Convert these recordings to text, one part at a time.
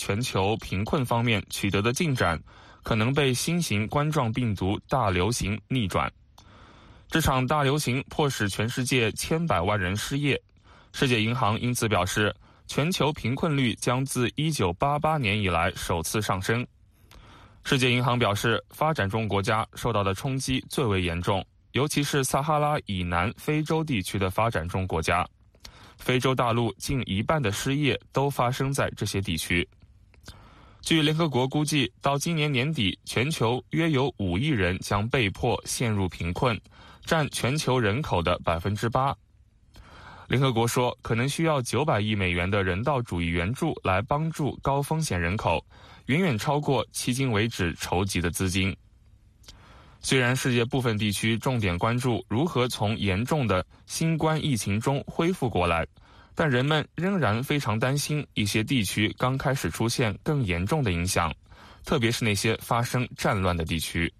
全球贫困方面取得的进展，可能被新型冠状病毒大流行逆转。这场大流行迫使全世界千百万人失业，世界银行因此表示，全球贫困率将自1988年以来首次上升。世界银行表示，发展中国家受到的冲击最为严重，尤其是撒哈拉以南非洲地区的发展中国家。非洲大陆近一半的失业都发生在这些地区。据联合国估计，到今年年底，全球约有5亿人将被迫陷入贫困，占全球人口的8%。联合国说，可能需要900亿美元的人道主义援助来帮助高风险人口，远远超过迄今为止筹集的资金。虽然世界部分地区重点关注如何从严重的新冠疫情中恢复过来，但人们仍然非常担心一些地区刚开始出现更严重的影响，特别是那些发生战乱的地区。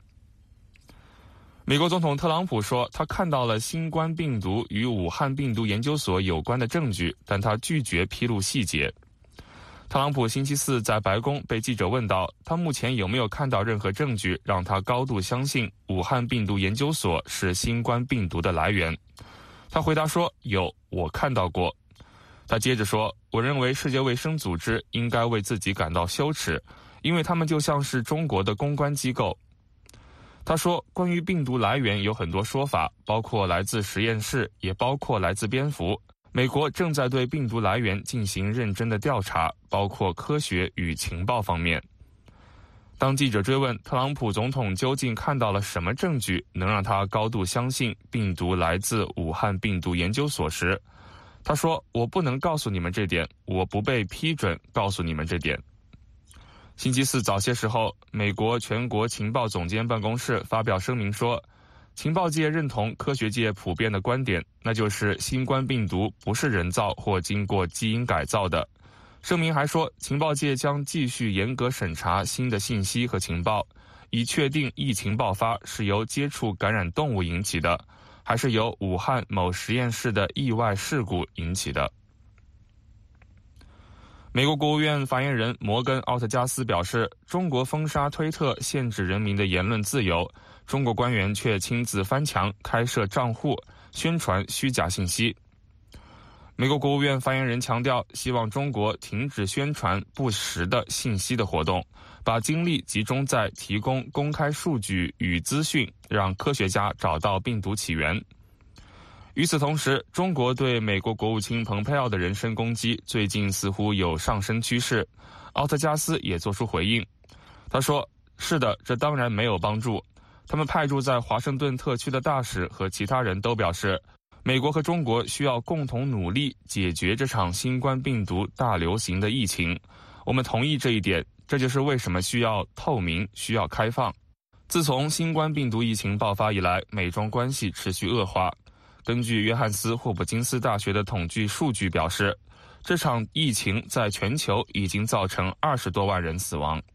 美国总统特朗普说，他看到了新冠病毒与武汉病毒研究所有关的证据，但他拒绝披露细节。特朗普星期四在白宫被记者问到，他目前有没有看到任何证据让他高度相信武汉病毒研究所是新冠病毒的来源。他回答说，有，我看到过。他接着说，我认为世界卫生组织应该为自己感到羞耻，因为他们就像是中国的公关机构。他说，关于病毒来源有很多说法，包括来自实验室，也包括来自蝙蝠。美国正在对病毒来源进行认真的调查，包括科学与情报方面。当记者追问特朗普总统究竟看到了什么证据能让他高度相信病毒来自武汉病毒研究所时，他说，我不能告诉你们这点，我不被批准告诉你们这点。星期四早些时候，美国全国情报总监办公室发表声明说，情报界认同科学界普遍的观点，那就是新冠病毒不是人造或经过基因改造的。声明还说，情报界将继续严格审查新的信息和情报，以确定疫情爆发是由接触感染动物引起的，还是由武汉某实验室的意外事故引起的。美国国务院发言人摩根·奥特加斯表示，中国封杀推特，限制人民的言论自由，中国官员却亲自翻墙开设账户，宣传虚假信息。美国国务院发言人强调，希望中国停止宣传不实的信息的活动，把精力集中在提供公开数据与资讯，让科学家找到病毒起源。与此同时，中国对美国国务卿蓬佩奥的人身攻击最近似乎有上升趋势。奥特加斯也做出回应，他说，是的，这当然没有帮助。他们派驻在华盛顿特区的大使和其他人都表示，美国和中国需要共同努力解决这场新冠病毒大流行的疫情。我们同意这一点，这就是为什么需要透明，需要开放。自从新冠病毒疫情爆发以来，美中关系持续恶化。根据约翰斯霍普金斯大学的统计数据表示，这场疫情在全球已经造成20多万人死亡。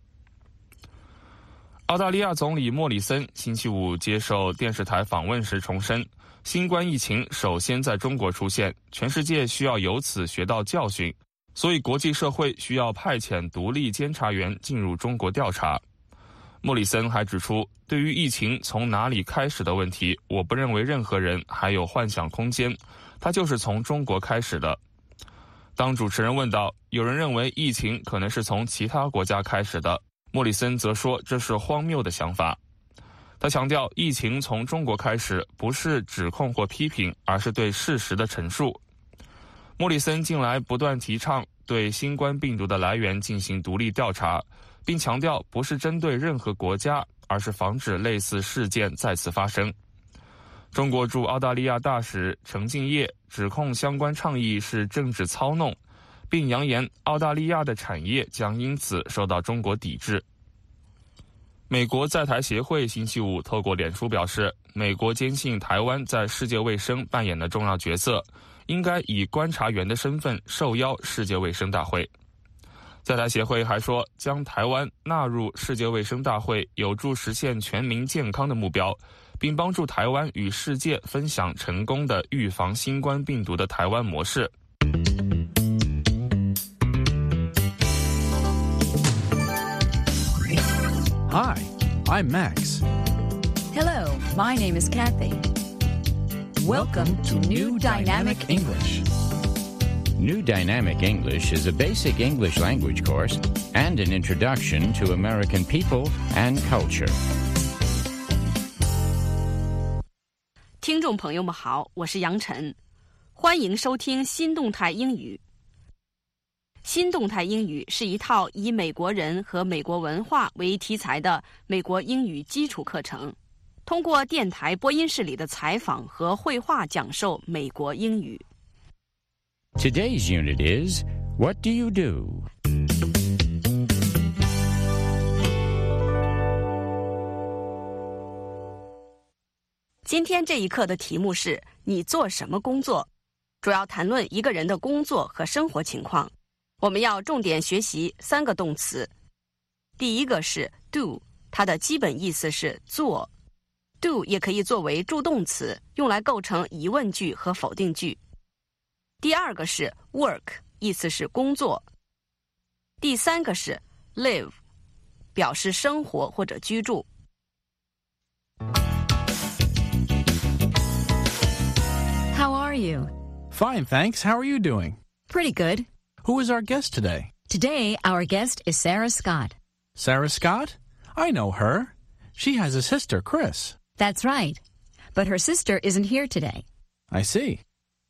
澳大利亚总理莫里森星期五接受电视台访问时重申，新冠疫情首先在中国出现，全世界需要由此学到教训，所以国际社会需要派遣独立监察员进入中国调查。莫里森还指出，对于疫情从哪里开始的问题，我不认为任何人还有幻想空间，它就是从中国开始的。当主持人问到有人认为疫情可能是从其他国家开始的，莫里森则说这是荒谬的想法。他强调，疫情从中国开始不是指控或批评，而是对事实的陈述。莫里森近来不断提倡对新冠病毒的来源进行独立调查，并强调不是针对任何国家，而是防止类似事件再次发生。中国驻澳大利亚大使程敬业指控相关倡议是政治操弄，并扬言澳大利亚的产业将因此受到中国抵制。美国在台协会星期五透过脸书表示，美国坚信台湾在世界卫生扮演的重要角色，应该以观察员的身份受邀世界卫生大会。在台协会还说，将台湾纳入世界卫生大会有助实现全民健康的目标，并帮助台湾与世界分享成功的预防新冠病毒的台湾模式。 Hi, I'm Max. Hello, my name is Kathy. Welcome to New Dynamic English. New Dynamic English is a basic English language course and an introduction to American people and culture. 听众朋友们好，我是杨晨，欢迎收听新动态英语。新动态英语是一套以美国人和美国文化为题材的美国英语基础课程，通过电台播音室里的采访和绘画讲授美国英语。 Today's unit is, What do you do? 今天这一课的题目是你做什么工作，主要谈论一个人的工作和生活情况。我们要重点学习3个动词。第一个是 do， 它的基本意思是做。do 也可以作为助动词，用来构成疑问句和否定句。第二个是 work， 意思是工作。第三个是 live， 表示生活或者居住。 How are you? Fine, thanks. How are you doing? Pretty good. Who is our guest today? Today, our guest is Sarah Scott. Sarah Scott? I know her. She has a sister, Chris. That's right. But her sister isn't here today. I see.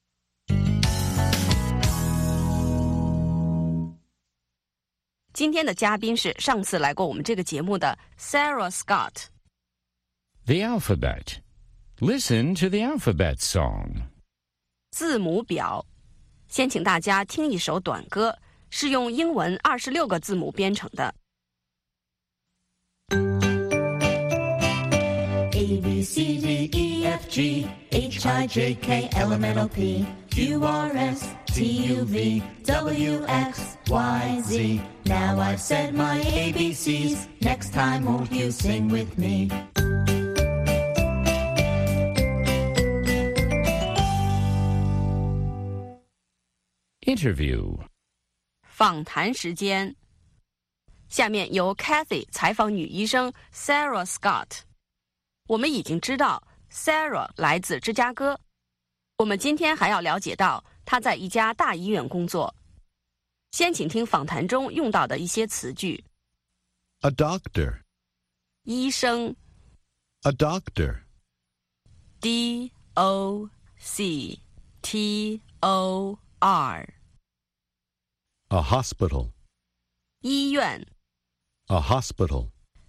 今天的嘉宾是上次来过我们这个节目的 Sarah Scott。 The alphabet. Listen to the alphabet song. 字母表。先请大家听一首短歌，是用英文26个字母编成的。 A, B, C, D, E, F, G, H, I, J, K, L, M, N, O, P, Q, R, S, T, U, V, W, X, Y, Z. Now I've said my ABCs. Next time won't you sing with me? Interview. 访谈时间。下面由 Kathy 采访女医生 Sarah Scott。 我们已经知道 Sarah 来自芝加哥，我们今天还要了解到她在一家大医院工作。先请听访谈中用到的一些词句。 A doctor. 医生 A doctor. D-O-C-T-O-R A hospital. 医院 A hospital.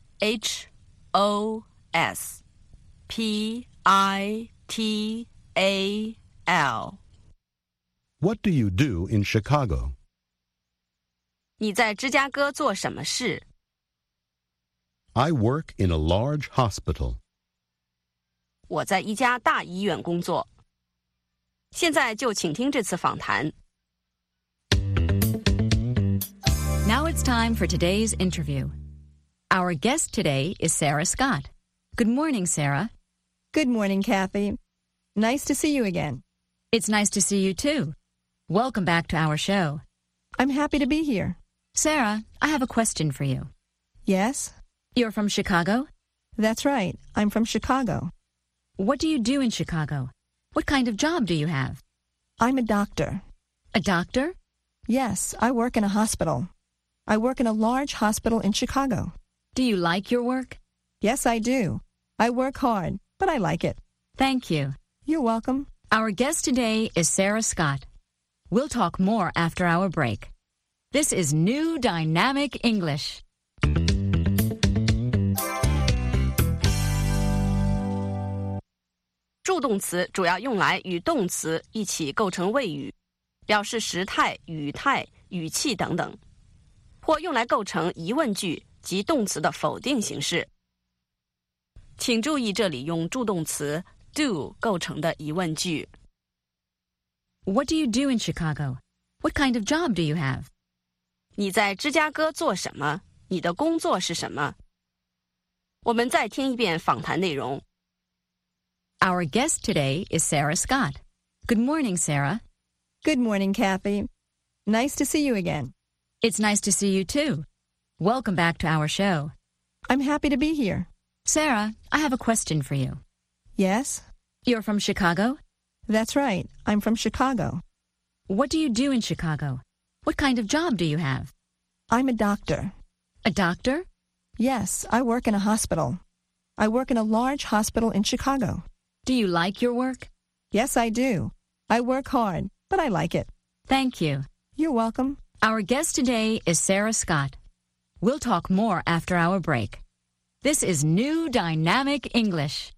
H-O-S-P-I-T-A-L What do you do in Chicago? 你在芝加哥做什么事？ I work in a large hospital. 我在一家大医院工作。现在就请听这次访谈。 Now it's time for today's interview. Our guest today is Sarah Scott. Good morning, Sarah. Good morning, Kathy. Nice to see you again. It's nice to see you too. Welcome back to our show. I'm happy to be here. Sarah, I have a question for you. Yes? You're from Chicago? That's right. I'm from Chicago. What do you do in Chicago? What kind of job do you have? I'm a doctor. A doctor? Yes, I work in a hospital. I work in a large hospital in Chicago. Do you like your work? Yes, I do. I work hard, but I like it. Thank you. You're welcome. Our guest today is Sarah Scott. We'll talk more after our break. This is New Dynamic English. 助动词主要用来与动词一起构成谓语，表示时态、语态、语气等等，或用来构成疑问句及动词的否定形式。请注意这里用助动词 do 构成的疑问句。 What do you do in Chicago? What kind of job do you have? 你在芝加哥做什么？你的工作是什么？我们再听一遍访谈内容。 Our guest today is Sarah Scott. Good morning, Sarah. Good morning, Kathy. Nice to see you again. It's nice to see you too. Welcome back to our show. I'm happy to be here. Sarah, I have a question for you. Yes? You're from Chicago? That's right. I'm from Chicago. What do you do in Chicago? What kind of job do you have? I'm a doctor. A doctor? Yes, I work in a hospital. I work in a large hospital in Chicago. Do you like your work? Yes, I do. I work hard, but I like it. Thank you. You're welcome. Our guest today is Sarah Scott. We'll talk more after our break. This is New Dynamic English.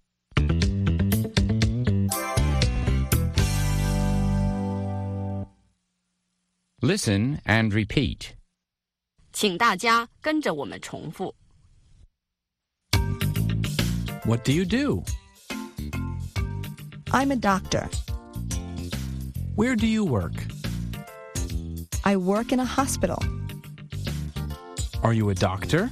Listen and repeat. 请大家跟着我们重复。 What do you do? I'm a doctor. Where do you work? I work in a hospital. Are you a doctor?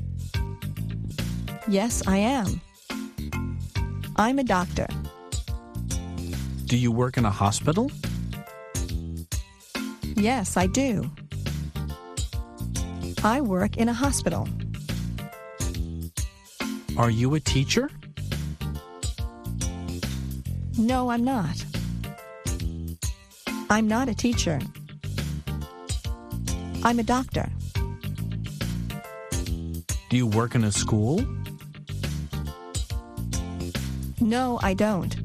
Yes, I am. I'm a doctor. Do you work in a hospital? Yes, I do. I work in a hospital. Are you a teacher? No, I'm not. I'm not a teacher. I'm a doctor. Do you work in a school? No, I don't.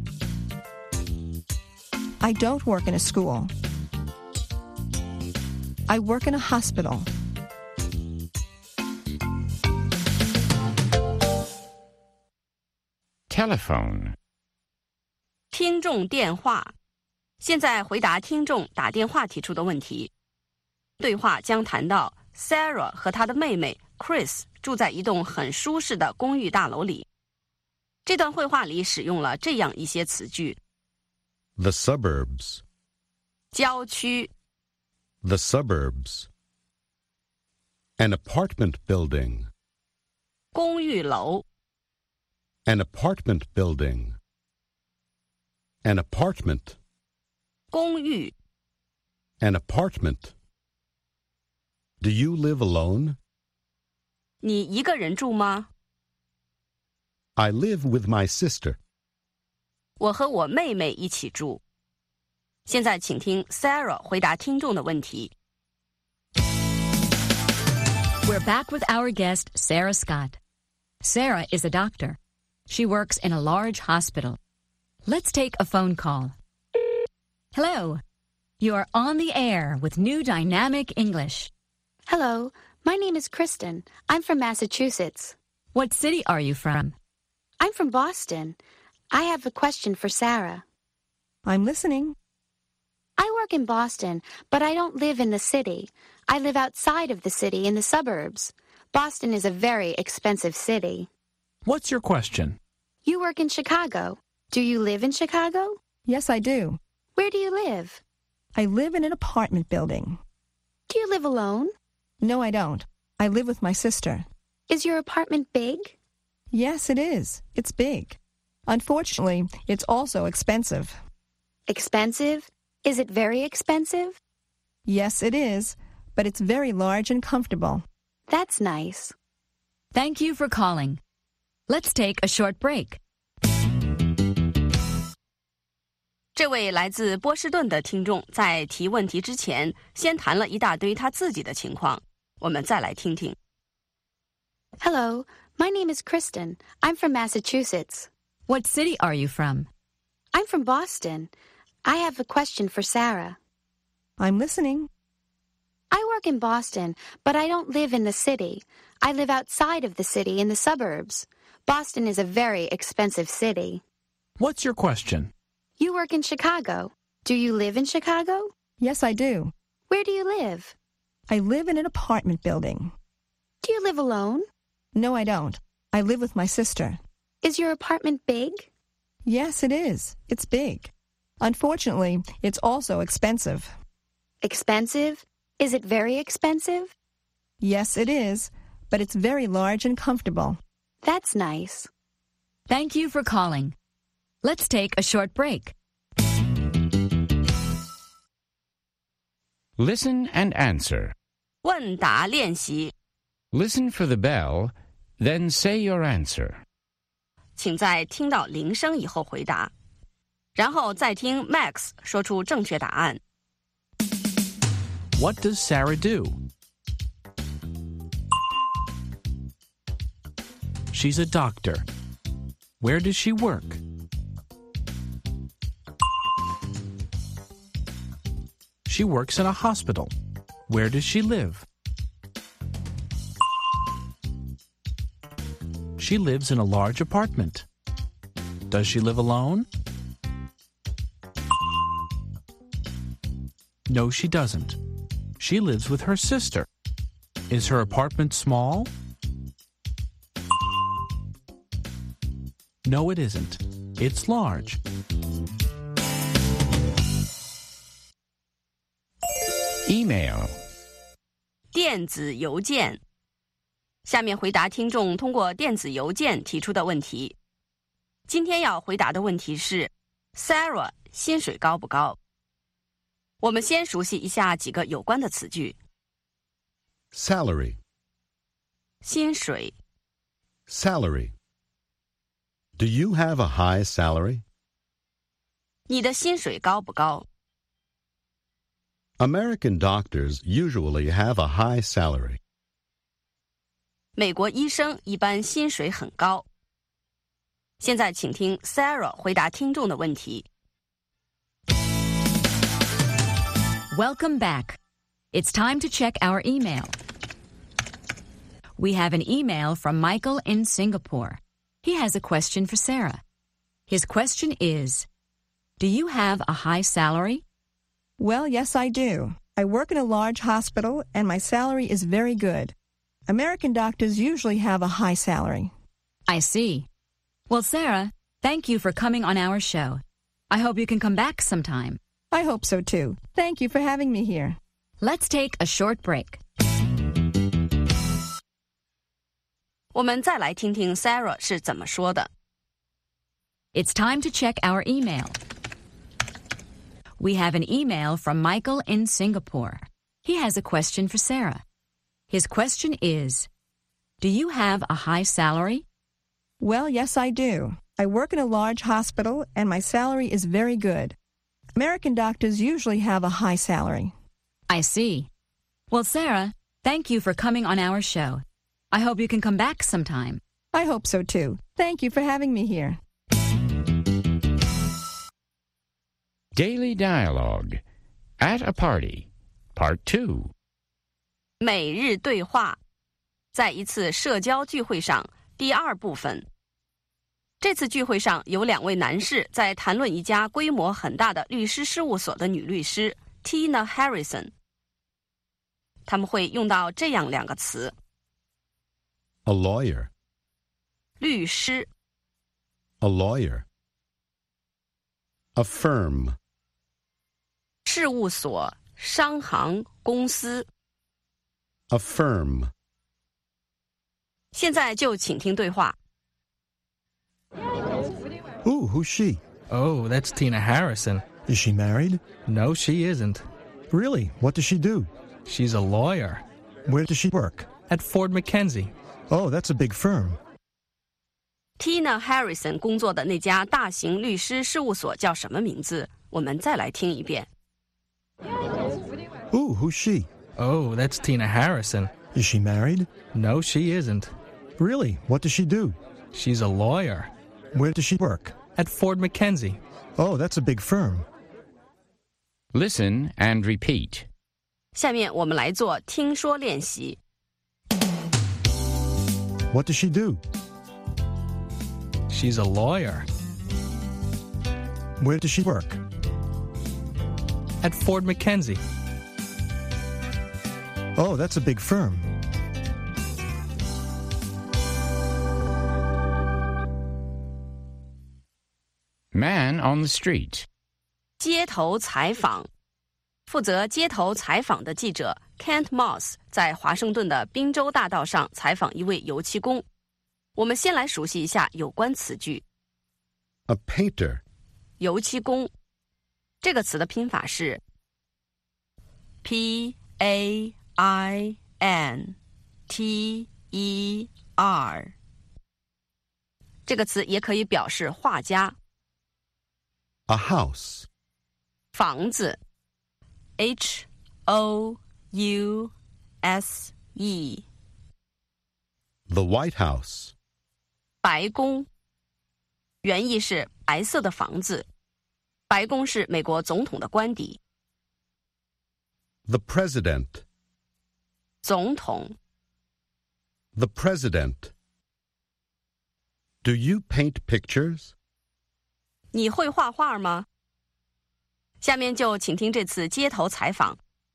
I don't work in a school. I work in a hospital. Telephone. 听众电话。现在回答听众打电话提出的问题。对话将谈到 Sarah 和她的妹妹 Chris 住在一栋很舒适的公寓大楼里。这段会话里使用了这样一些词句： The suburbs. 郊区、 The suburbs. An apartment building. 公寓楼、 An apartment building. An apartment. 公寓。 An apartment. Do you live alone? 你一个人住吗？ I live with my sister. 我和我妹妹一起住。现在请听 Sarah 回答听众的问题。 We're back with our guest, Sarah Scott. Sarah is a doctor. She works in a large hospital. Let's take a phone call. Hello. You are on the air with New Dynamic English. Hello, my name is Kristen. I'm from Massachusetts. What city are you from? I'm from Boston. I have a question for Sarah. I'm listening. I work in Boston, but I don't live in the city. I live outside of the city in the suburbs. Boston is a very expensive city. What's your question? You work in Chicago. Do you live in Chicago? Yes, I do. Where do you live? I live in an apartment building. Do you live alone? No, I don't. I live with my sister. Is your apartment big? Yes, it is. It's big. Unfortunately, it's also expensive. Expensive? Is it very expensive? Yes, it is, but it's very large and comfortable. That's nice. Thank you for calling. Let's take a short break. 这位来自波士顿的听众在提问题之前，先谈了一大堆他自己的情况。我们再来听听。 Hello, my name is Kristen. I'm from Massachusetts. What city are you from? I'm from Boston. I have a question for Sarah. I'm listening. I work in Boston, but I don't live in the city. I live outside of the city in the suburbs. Boston is a very expensive city. What's your question? You work in Chicago. Do you live in Chicago? Yes, I do. Where do you live? I live in an apartment building. Do you live alone? No, I don't. I live with my sister. Is your apartment big? Yes, it is. It's big. Unfortunately, it's also expensive. Expensive? Is it very expensive? Yes, it is, but it's very large and comfortable. That's nice. Thank you for calling. Let's take a short break. Listen and answer. 问答练习。 Listen for the bell Then say your answer. 请在听到铃声以后回答，然后再听 Max 说出正确答案。 What does Sarah do? She's a doctor. Where does she work? She works in a hospital. Where does she live? She lives in a large apartment. Does she live alone? No, she doesn't. She lives with her sister. Is her apartment small? No, it isn't. It's large. Email. 电子邮件。下面回答听众通过电子邮件提出的问题。今天要回答的问题是 Sarah 薪水高不高？我们先熟悉一下几个有关的词句。 Salary. 薪水。 Salary. Do you have a high salary? 你的薪水高不高？ American doctors usually have a high salary. 美国医生一般薪水很高。现在请听 Sarah 回答听众的问题。 Welcome back. It's time to check our email. We have an email from Michael in Singapore. He has a question for Sarah. His question is, do you have a high salary? Well, yes, I do. I work in a large hospital, and my salary is very good. American doctors usually have a high salary. I see. Well, Sarah, thank you for coming on our show. I hope you can come back sometime. I hope so, too. Thank you for having me here. Let's take a short break. 我们再来听听 Sarah 是怎么说的。 It's time to check our email. We have an email from Michael in Singapore. He has a question for Sarah. His question is, do you have a high salary? Well, yes, I do. I work in a large hospital, and my salary is very good. American doctors usually have a high salary. I see. Well, Sarah, thank you for coming on our show. I hope you can come back sometime. I hope so, too. Thank you for having me here. Daily Dialogue. At a Party. Part 2. 每日对话，在一次社交聚会上，第二部分。这次聚会上有2位男士在谈论一家规模很大的律师事务所的女律师 Tina Harrison。他们会用到这样2个词： A lawyer. 律师、 A lawyer. A firm. 事务所、商行、公司。 A firm. 现在就请听对话。 Ooh, who's she? Oh, that's Tina Harrison. Is she married? No, she isn't. Really? What does she do? She's a lawyer. Where does she work? At Ford McKenzie. Oh, that's a big firm. Tina Harrison 工作的那家大型律师事务所叫什么名字？我们再来听一遍。 Ooh, who's she? Oh, that's Tina Harrison. Is she married? No, she isn't. Really? What does she do? She's a lawyer. Where does she work? At Ford McKenzie. Oh, that's a big firm. Listen and repeat. 下面我们来做听说练习。 What does she do? She's a lawyer. Where does she work? At Ford McKenzie. Oh, that's a big firm. Man on the street. 街头采访。负责街头采访的记者 Kent Moss 在华盛顿的宾州大道上采访一位油漆工。我们先来熟悉一下有关词句。 A painter. 油漆工，这个词的拼法是 PAINTER。 R。这个词也可以表示画家。 A house. 房子 House。 The White House. 白宫原意是白色的房子，白宫是美国总统的官邸。 The President. 总统 The President. Do you paint pictures? 你会画画吗？下面就请听这次街头采访。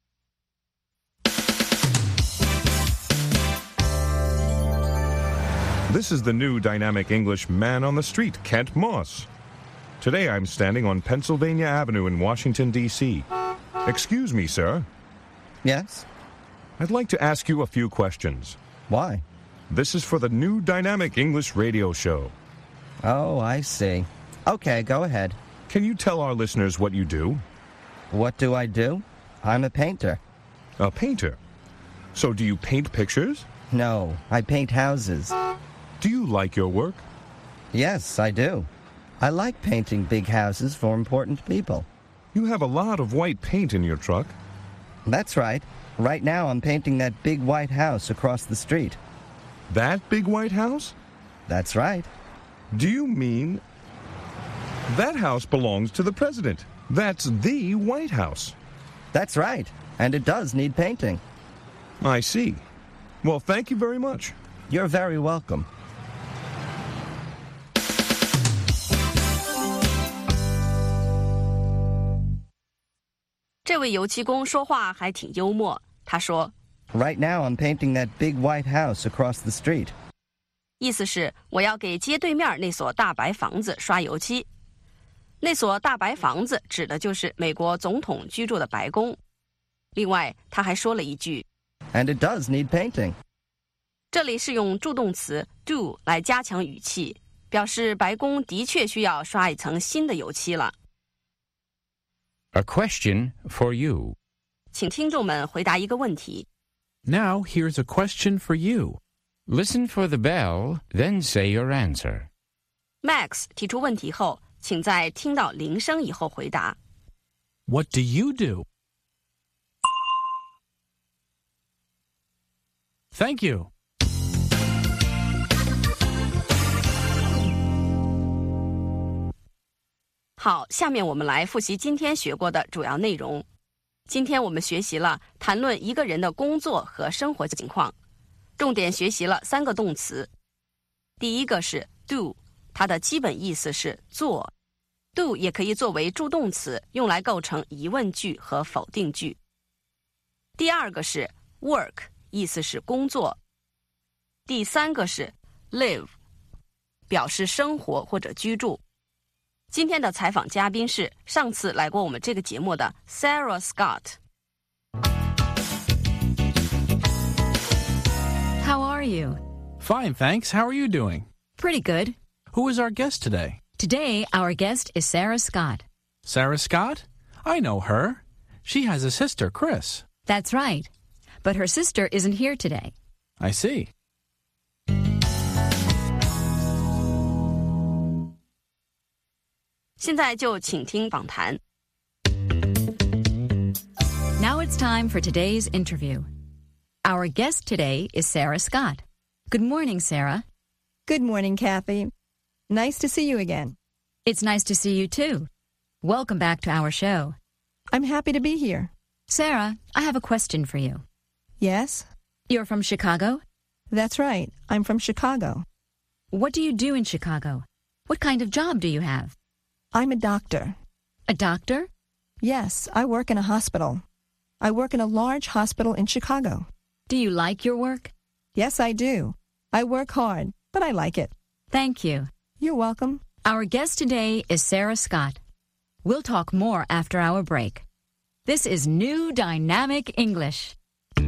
This is the new dynamic English man on the street, Kent Moss. Today I'm standing on Pennsylvania Avenue in Washington, D.C. Excuse me, sir. Yes? I'd like to ask you a few questions. Why? This is for the new dynamic English radio show. Oh, I see. Okay, go ahead. Can you tell our listeners what you do? What do I do? I'm a painter. A painter? So do you paint pictures? No, I paint houses. Do you like your work? Yes, I do. I like painting big houses for important people. You have a lot of white paint in your truck. That's right. Right now I'm painting that big white house across the street. That big white house? That's right. Do you mean... That house belongs to the president. That's the White House. That's right. And it does need painting. I see. Well, thank you very much. You're very welcome. 这位油漆工说话还挺幽默，他说 Right now I'm painting that big white house across the street. 意思是我要给街对面那所大白房子刷油漆。那所大白房子指的就是美国总统居住的白宫。另外他还说了一句 And it does need painting. 这里是用助动词 do 来加强语气，表示白宫的确需要刷一层新的油漆了。 A question for you. 请听众们回答一个问题。 Now here's a question for you. Listen for the bell, then say your answer. Max 提出问题后，请在听到铃声以后回答。 What do you do? Thank you. 好，下面我们来复习今天学过的主要内容。今天我们学习了谈论一个人的工作和生活情况，重点学习了3个动词。第一个是 do， 它的基本意思是做。do 也可以作为助动词，用来构成疑问句和否定句。第二个是 work， 意思是工作。第三个是 live， 表示生活或者居住。今天的采访嘉宾是上次来过我们这个节目的 Sarah Scott。 How are you? Fine, thanks. How are you doing? Pretty good. Who is our guest today? Today, our guest is Sarah Scott. Sarah Scott? I know her. She has a sister, Chris. That's right. But her sister isn't here today. I see. 现在就请听访谈。 Now it's time for today's interview. Our guest today is Sarah Scott. Good morning, Sarah. Good morning, Kathy. Nice to see you again. It's nice to see you too. Welcome back to our show. I'm happy to be here. Sarah, I have a question for you. Yes? You're from Chicago? That's right. I'm from Chicago. What do you do in Chicago? What kind of job do you have? I'm a doctor. A doctor? Yes, I work in a hospital. I work in a large hospital in Chicago. Do you like your work? Yes, I do. I work hard, but I like it. Thank you. You're welcome. Our guest today is Sarah Scott. We'll talk more after our break. This is New Dynamic English.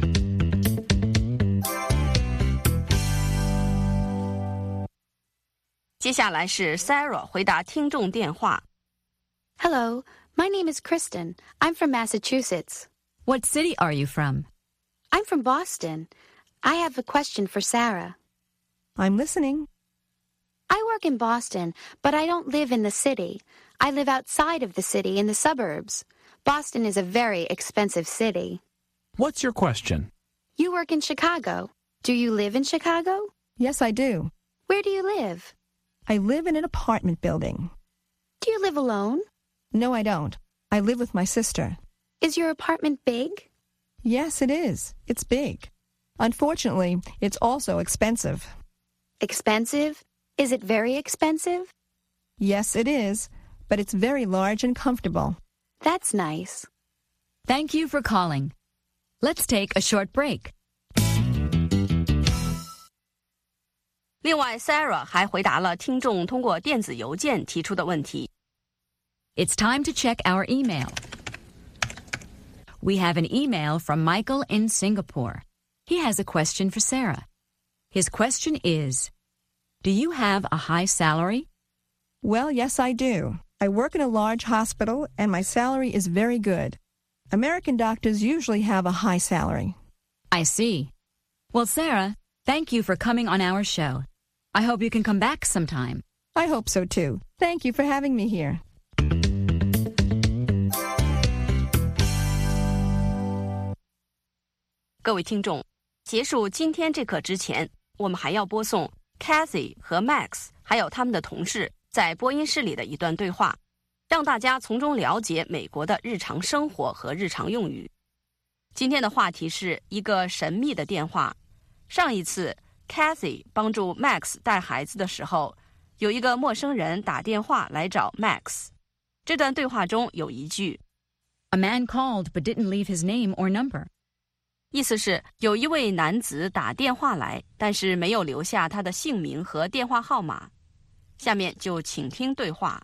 接下来是 Sarah 回答听众电话。 Hello, my name is Kristen. I'm from Massachusetts. What city are you from? I'm from Boston. I have a question for Sarah. I'm listening. I work in Boston, but I don't live in the city. I live outside of the city in the suburbs. Boston is a very expensive city. What's your question? You work in Chicago. Do you live in Chicago? Yes, I do. Where do you live? I live in an apartment building. Do you live alone? No, I don't. I live with my sister. Is your apartment big? Yes, it is. It's big. Unfortunately, it's also expensive. Expensive? Is it very expensive? Yes, it is, but it's very large and comfortable. That's nice. Thank you for calling. Let's take a short break. 另外 Sarah 还回答了听众通过电子邮件提出的问题。 It's time to check our email. We have an email from Michael in Singapore. He has a question for Sarah. His question is, do you have a high salary? Well, yes, I do. I work in a large hospital, and my salary is very good. American doctors usually have a high salary. I see. Well, Sarah, thank you for coming on our show. I hope you can come back sometime. I hope so, too. Thank you for having me here. 各位听众，结束今天这课之前，我们还要播送 Kathy 和 Max 还有他们的同事在播音室里的一段对话，让大家从中了解美国的日常生活和日常用语。今天的话题是一个神秘的电话。上一次 Kathy 帮助 Max 带孩子的时候，有一个陌生人打电话来找 Max。这段对话中有一句 A man called but didn't leave his name or number. 意思是有一位男子打电话来，但是没有留下他的姓名和电话号码。下面就请听对话。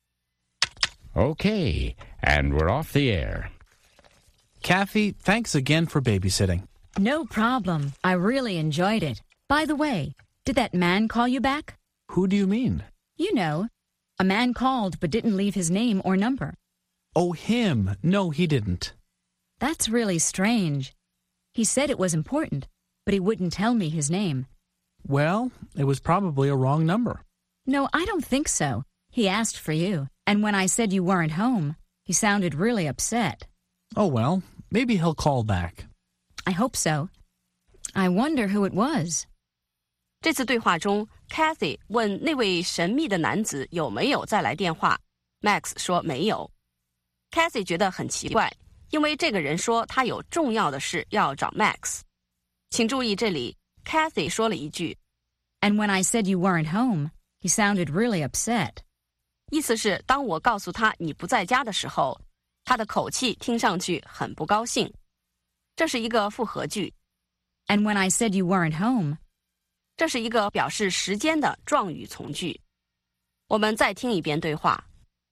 Okay, and we're off the air. Kathy, thanks again for babysitting. No problem. I really enjoyed it. By the way, did that man call you back? Who do you mean? You know, a man called but didn't leave his name or number. Oh, him. No, he didn't. That's really strange. He said it was important, but he wouldn't tell me his name. Well, it was probably a wrong number. No, I don't think so. He asked for you, and when I said you weren't home, he sounded really upset. Oh, well, maybe he'll call back. I hope so. I wonder who it was. 这次对话中 Kathy 问那位神秘的男子有没有再来电话， Max 说没有。 Kathy 觉得很奇怪，因为这个人说他有重要的事要找 Max。 请注意这里 Kathy 说了一句 And when I said you weren't home, he sounded really upset. 意思是当我告诉他你不在家的时候，他的口气听上去很不高兴。这是一个复合句。 And when I said you weren't home, 这是一个表示时间的状语从句。我们再听一遍对话。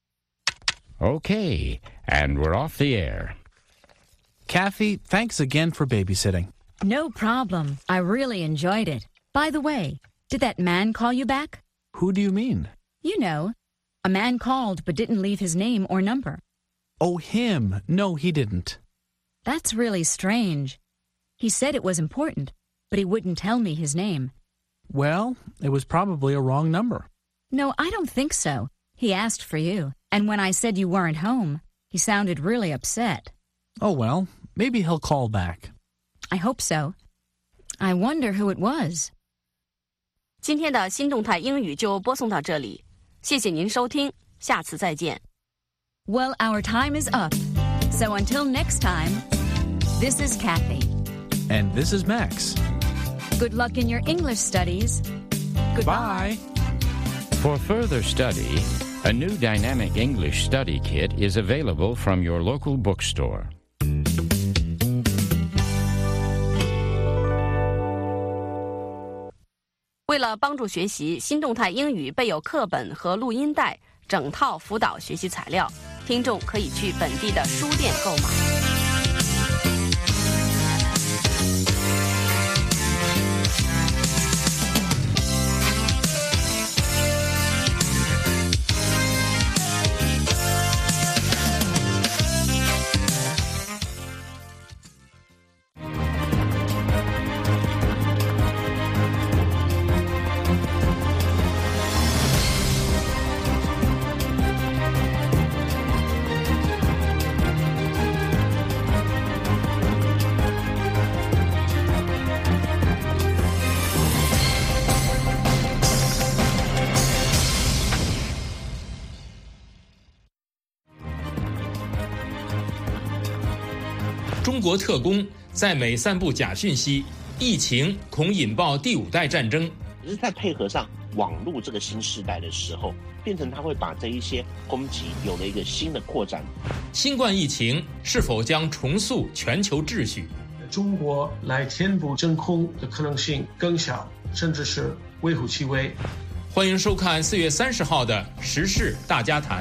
Okay, and we're off the air. Kathy, thanks again for babysitting. No problem. I really enjoyed it. By the way, did that man call you back? Who do you mean? You know, a man called but didn't leave his name or number. Oh, him. No, he didn't. That's really strange. He said it was important, but he wouldn't tell me his name. Well, it was probably a wrong number. No, I don't think so. He asked for you, and when I said you weren't home, he sounded really upset. Oh, well, maybe he'll call back. I hope so. I wonder who it was. 今天的新动态英语就播送到这里，谢谢您收听，下次再见。 Well, our time is up. So until next time, this is Kathy. And this is Max. Good luck in your English studies. Goodbye. Bye. For further study, a new dynamic English study kit is available from your local bookstore. 为了帮助学习新动态英语，备有课本和录音带整套辅导学习材料，听众可以去本地的书店购买。 中国特工在美散布假讯息，疫情恐引爆第5代战争。 只是在配合上网络这个新时代的时候，变成它会把这一些攻击有了一个新的扩展。 新冠疫情是否将重塑全球秩序？ 中国来填补真空的可能性更小，甚至是微乎其微。 欢迎收看4月30号的《时事大家谈》。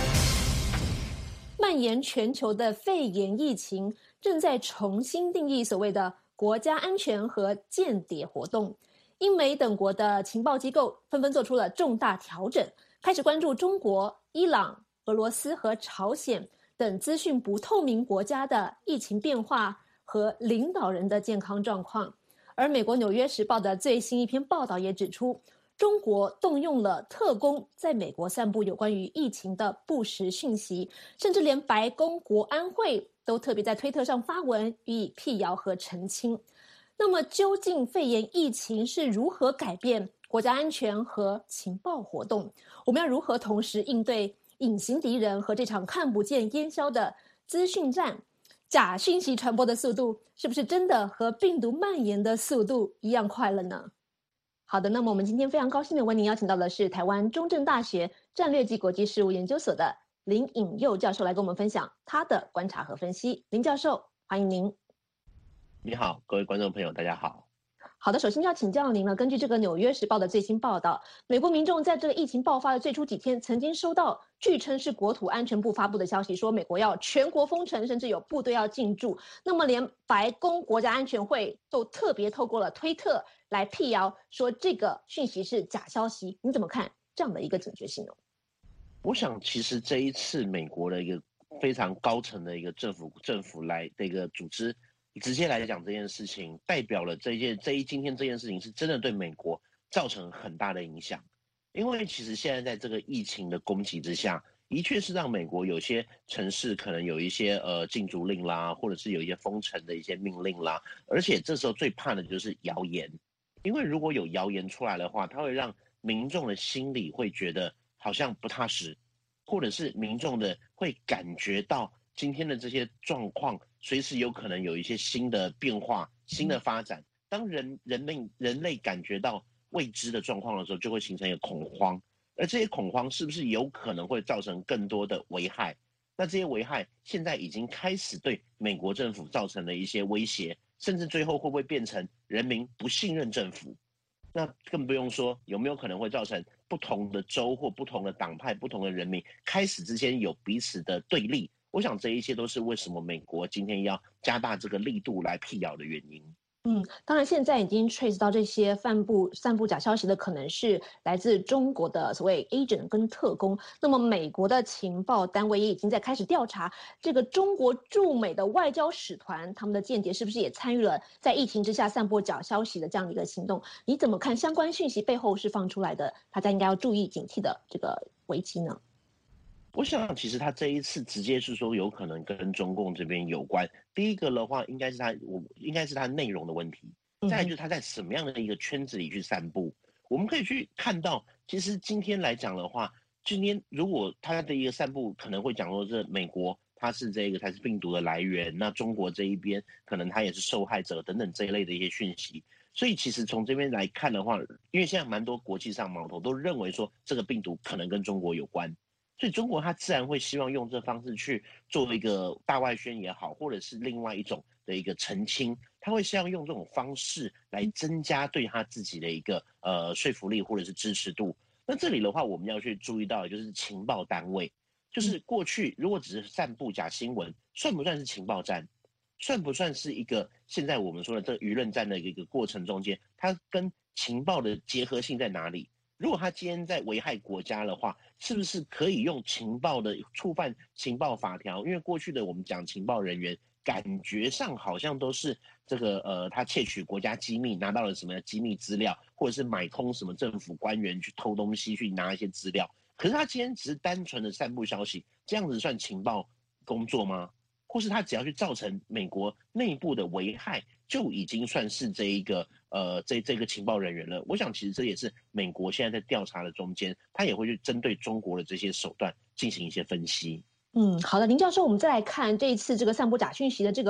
蔓延全球的肺炎疫情正在重新定义所谓的国家安全和间谍活动。英美等国的情报机构纷纷做出了重大调整，开始关注中国、伊朗、俄罗斯和朝鲜等资讯不透明国家的疫情变化和领导人的健康状况。而美国《纽约时报》的最新一篇报道也指出，中国动用了特工在美国散布有关于疫情的不实讯息，甚至连白宫国安会都特别在推特上发文予以辟谣和澄清。那么究竟肺炎疫情是如何改变国家安全和情报活动？我们要如何同时应对隐形敌人和这场看不见烟消的资讯战？假讯息传播的速度是不是真的和病毒蔓延的速度一样快了呢？好的，那么我们今天非常高兴的为您邀请到的是台湾中正大学战略及国际事务研究所的林颖佑教授来跟我们分享他的观察和分析。林教授，欢迎您。 你好，各位观众朋友，大家好。 好的，首先要请教您了。根据这个《纽约时报》的最新报道，美国民众在这个疫情爆发的最初几天，曾经收到据称是国土安全部发布的消息，说美国要全国封城，甚至有部队要进驻。那么，连白宫国家安全会都特别透过了推特来辟谣，说这个讯息是假消息。你怎么看这样的一个警觉性呢？ 我想，其实这一次美国的一个非常高层的一个政府来的一个组织。直接来讲这件事情，代表了今天这件事情是真的对美国造成很大的影响。因为其实现在在这个疫情的攻击之下，的确是让美国有些城市可能有一些禁足令啦，或者是有一些封城的一些命令啦。而且这时候最怕的就是谣言，因为如果有谣言出来的话，它会让民众的心里会觉得好像不踏实，或者是民众的会感觉到今天的这些状况随时有可能有一些新的变化、新的发展。当人类感觉到未知的状况的时候，就会形成一个恐慌，而这些恐慌是不是有可能会造成更多的危害？那这些危害现在已经开始对美国政府造成了一些威胁，甚至最后会不会变成人民不信任政府？那更不用说有没有可能会造成不同的州或不同的党派、不同的人民开始之间有彼此的对立。我想这一些都是为什么美国今天要加大这个力度来辟谣的原因。 当然现在已经 trace 到这些散布假消息的可能是来自中国的所谓 agent 跟特工。那么美国的情报单位也已经在开始调查这个中国驻美的外交使团，他们的间谍是不是也参与了在疫情之下散播假消息的这样的一个行动？你怎么看相关讯息背后释放出来的大家应该要注意警惕的这个危机呢？ 我想其实他这一次直接是说有可能跟中共这边有关。第一个的话应该是他内容的问题，再来就是他在什么样的一个圈子里去散布。我们可以去看到，其实今天来讲的话，今天如果他的一个散布可能会讲说是美国它是病毒的来源，那中国这一边可能他也是受害者等等这一类的一些讯息。所以其实从这边来看的话，因为现在蛮多国际上矛头都认为说这个病毒可能跟中国有关，所以中国他自然会希望用这方式去做一个大外宣也好，或者是另外一种的一个澄清，他会希望用这种方式来增加对他自己的一个说服力或者是支持度。那这里的话我们要去注意到的就是情报单位，就是过去如果只是散布假新闻，算不算是情报战？算不算是一个现在我们说的这个舆论战的一个过程中间，它跟情报的结合性在哪里？如果他今天在危害国家的话，是不是可以用情报的触犯情报法条？因为过去的我们讲情报人员，感觉上好像都是这个他窃取国家机密，拿到了什么机密资料，或者是买通什么政府官员去偷东西，去拿一些资料。可是他今天只是单纯的散布消息，这样子算情报工作吗？或是他只要去造成美国内部的危害，就已经算是这一个这个情报人员了。我想其实这也是美国现在在调查的中间，他也会去针对中国的这些手段进行一些分析。 好的，林教授，我们再来看这一次这个散布假讯息的这个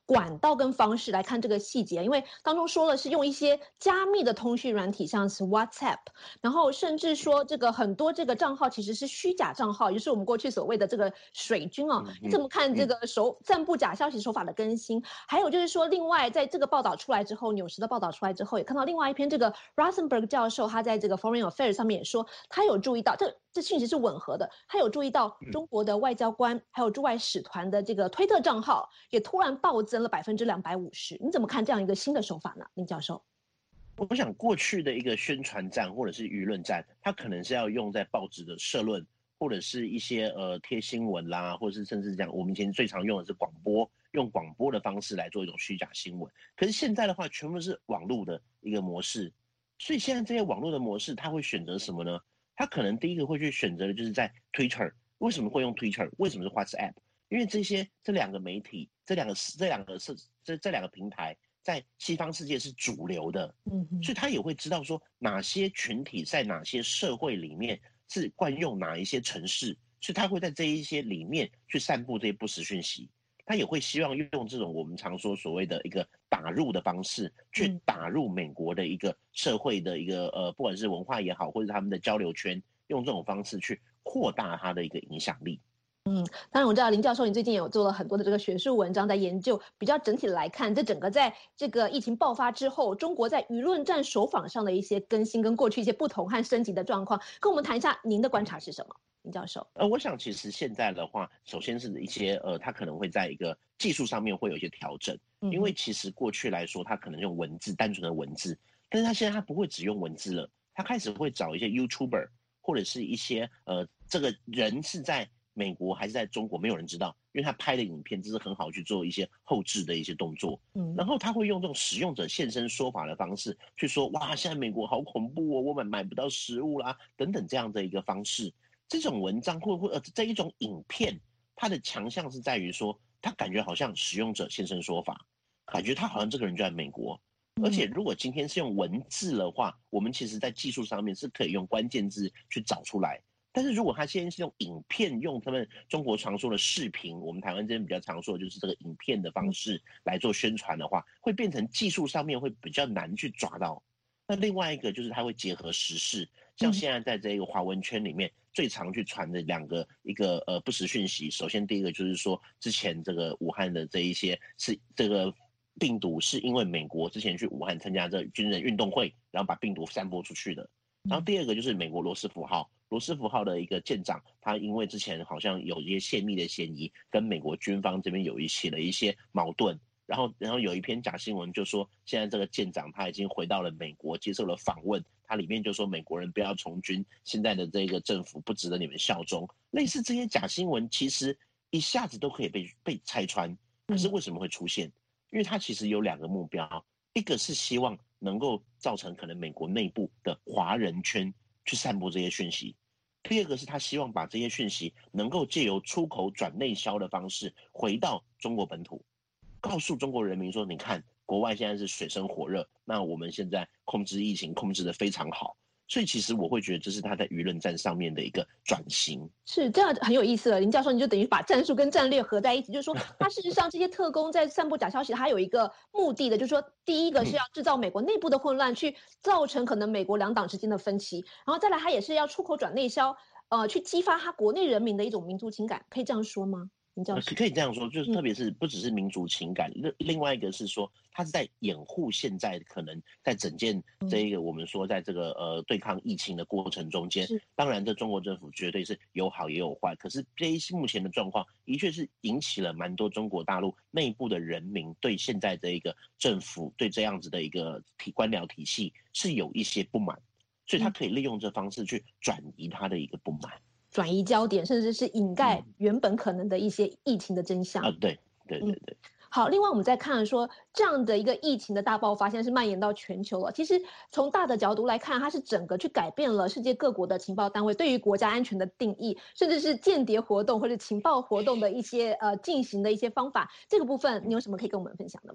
管道跟方式来看这个细节，因为当中说了是用一些加密的通讯软体，像是 WhatsApp， 然后甚至说这个很多这个账号其实是虚假账号，也就是我们过去所谓的这个水军哦。你怎么看这个散布假消息手法的更新？还有就是说，另外在这个报道出来之后，纽时的报道出来之后，也看到另外一篇这个 Rosenberg 教授他在这个 Foreign Affairs 上面也说，他有注意到这讯息是吻合的，他有注意到中国的外交官还有驻外使团的这个推特账号也突然暴增了250%。你怎么看这样一个新的手法呢，林教授？ 我想过去的一个宣传战或者是舆论战，它可能是要用在报纸的社论，或者是一些贴新闻啦，或者是甚至讲我们以前最常用的是广播，用广播的方式来做一种虚假新闻。可是现在的话，全部是网络的一个模式，所以现在这些网络的模式，它会选择什么呢？他可能第一个会去选择的就是在 Twitter。为什么会用 Twitter？ 为什么是 WhatsApp？ 因为这两个媒体，这两个平台在西方世界是主流的，所以他也会知道说哪些群体在哪些社会里面是惯用哪一些程式，所以他会在这一些里面去散布这些不实讯息。他也会希望用这种我们常说所谓的一个打入的方式，去打入美国的一个社会的一个不管是文化也好，或者他们的交流圈，用这种方式去扩大他的一个影响力。 当然我知道林教授你最近有做了很多的这个学术文章，在研究比较整体来看，这整个在这个疫情爆发之后，中国在舆论战手法上的一些更新，跟过去一些不同和升级的状况，跟我们谈一下您的观察是什么，林教授？ 我想其实现在的话，首先是一些它可能会在一个技术上面会有一些调整，因为其实过去来说，它可能用文字，单纯的文字，但是它现在它不会只用文字了，它开始会找一些 YouTuber 或者是一些这个人是在美国还是在中国，没有人知道，因为他拍的影片这是很好去做一些后置的一些动作，然后他会用这种使用者现身说法的方式去说，哇，现在美国好恐怖哦，我们买不到食物啦，等等这样的一个方式。这种文章这一种影片，它的强项是在于说，他感觉好像使用者现身说法，感觉他好像这个人就在美国。而且如果今天是用文字的话，我们其实在技术上面是可以用关键字去找出来。但是如果他现在是用影片，用他们中国常说的视频，我们台湾这边比较常说的就是这个影片的方式来做宣传的话，会变成技术上面会比较难去抓到。那另外一个就是它会结合时事，像现在在这个华文圈里面最常去传的一个不实讯息。首先第一个就是说，之前这个武汉的这一些是这个病毒是因为美国之前去武汉参加这军人运动会，然后把病毒散播出去的。然后第二个就是美国罗斯福号的一个舰长，他因为之前好像有一些泄密的嫌疑，跟美国军方这边起了一些矛盾，然后有一篇假新闻就说，现在这个舰长他已经回到了美国接受了访问，他里面就说美国人不要从军，现在的这个政府不值得你们效忠。类似这些假新闻其实一下子都可以被拆穿，可是为什么会出现？因为它其实有两个目标，一个是希望能够造成可能美国内部的华人圈去散播这些讯息，第二个是他希望把这些讯息能够借由出口转内销的方式回到中国本土，告诉中国人民说，你看国外现在是水深火热，那我们现在控制疫情控制得非常好。所以其实我会觉得这是他在舆论战上面的一个转型。 是这样，很有意思了。林教授，你就等于把战术跟战略合在一起，就是说他事实上这些特工在散布假消息，他有一个目的的，就是说第一个是要制造美国内部的混乱，去造成可能美国两党之间的分歧，然后再来他也是要出口转内销，去激发他国内人民的一种民族情感，可以这样说吗？ 可以这样说，就是特别是不只是民族情感，另外一个是说，它是在掩护现在可能在整件这一个我们说在这个对抗疫情的过程中间，当然这中国政府绝对是有好也有坏，可是这一目前的状况的确是引起了蛮多中国大陆内部的人民对现在这一个政府对这样子的一个官僚体系是有一些不满，所以他可以利用这方式去转移他的一个不满。 转移焦点，甚至是掩盖原本可能的一些疫情的真相。 对。 好，另外我们再看说，这样的一个疫情的大爆发，现在是蔓延到全球了。其实从大的角度来看，它是整个去改变了世界各国的情报单位对于国家安全的定义，甚至是间谍活动或者情报活动的一些进行的一些方法。这个部分你有什么可以跟我们分享的吗？